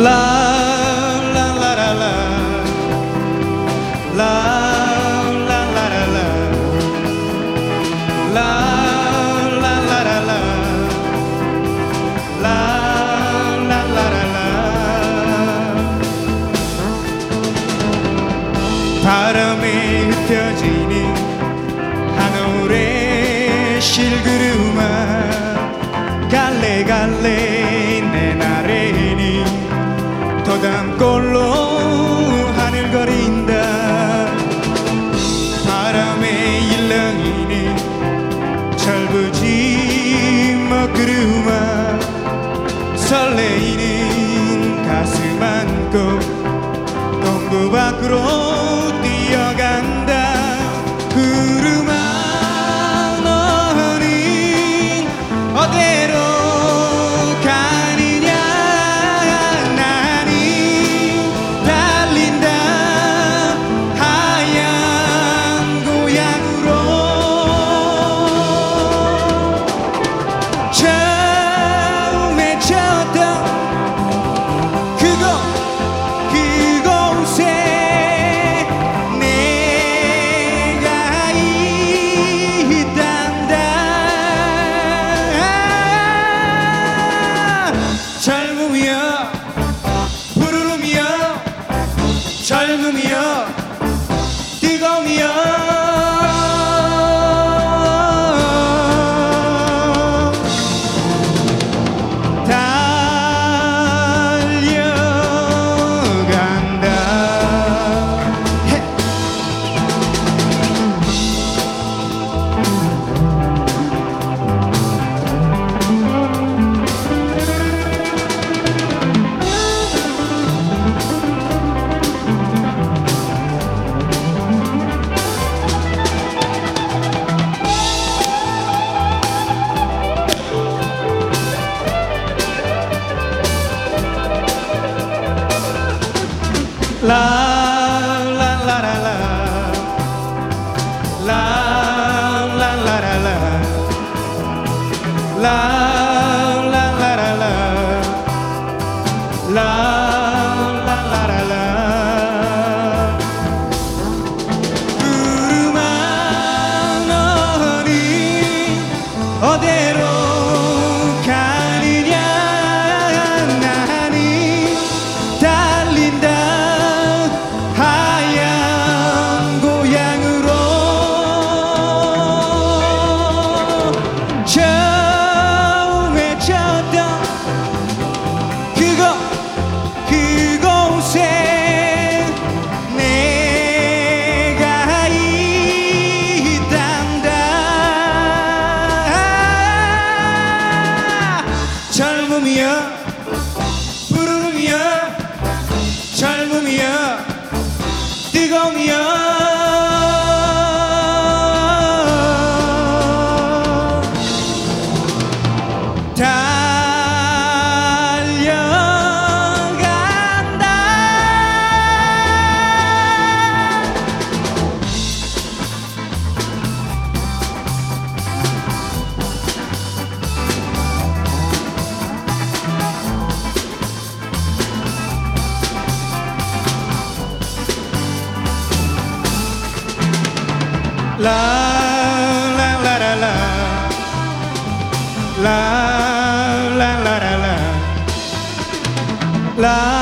바람에 흩어지는 하늘의 실구름아 갈래갈래 내 나래니 도담골로 하늘거린다. 바람에 일렁이는 철부지 먹구름아 설레이는 가슴 안고 동구 밖으로 뛰어간다. 구름아 너는 어디로 가느냐. 나는 달린다 하얀 고향으로. 처음에 쳤던 그곳에 젊음이여 푸르름이여 젊음이여 뜨거움이여 달려간다. La la la la la la la la la la la la la la la la. 구름아 너는 어디로 가느냐. 나는 달린다 하얀 고향으로. 처음에 쳤던 그곳에 내가 있단다. 젊음이여 푸르름이여 젊음이여 뜨거움이여 달려간다. La la la la la la la la la la la